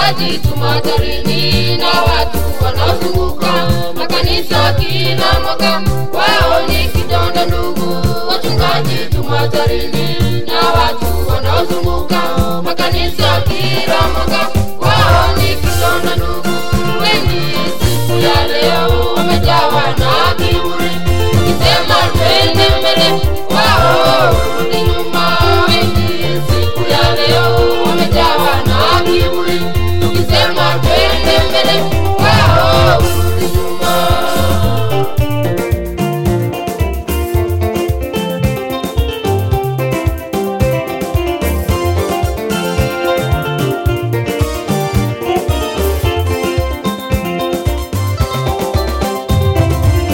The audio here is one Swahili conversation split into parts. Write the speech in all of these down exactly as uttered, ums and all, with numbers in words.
wachungaji tumatarini na watu wanaozunguka makanisa kila mwaka. Wao ni kidonda ndugu, wachungaji tumatarini na watu wanaozunguka makanisa kila mwaka. Wao ni kidonda ndugu, wengi siku ya leo wamejawa na kiburi, ukisema twende mbele wao rudi nyuma. Wengi siku ya leo wamejawa na kiburi, ukisema twende mbele wao rudi nyuma.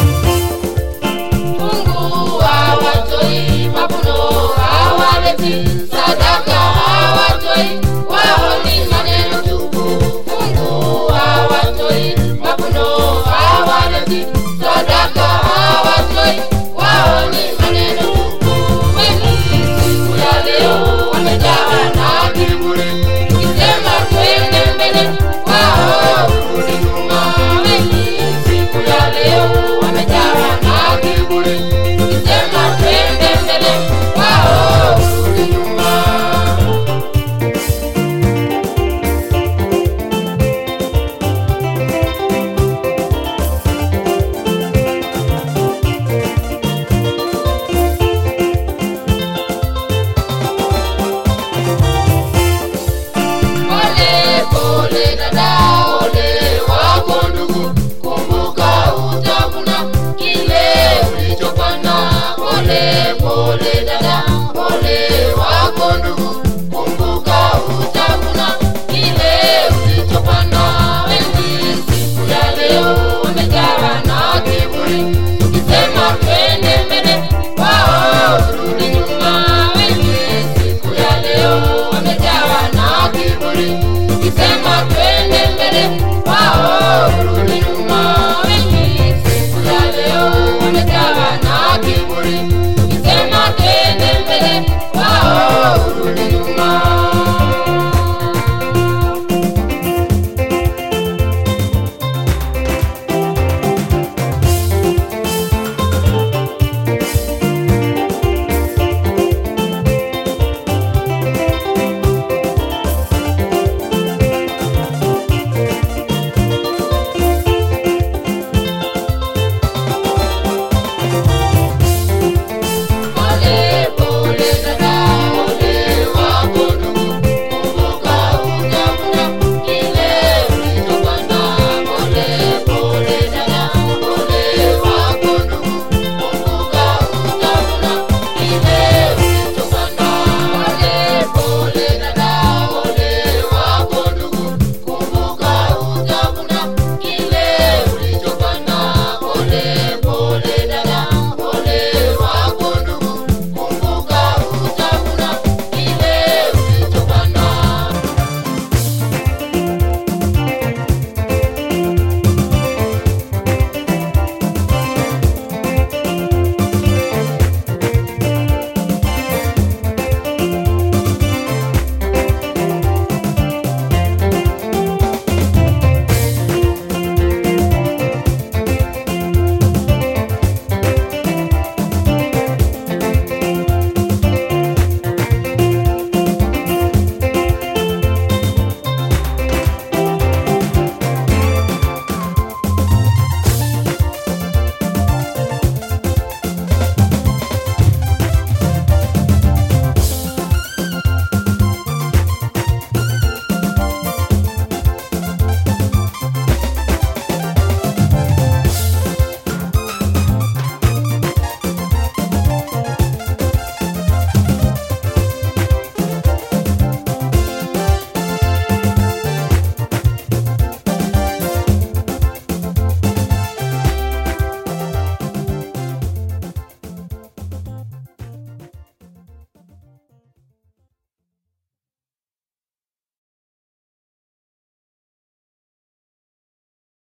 Mungu hawatoi mavuno hawaleti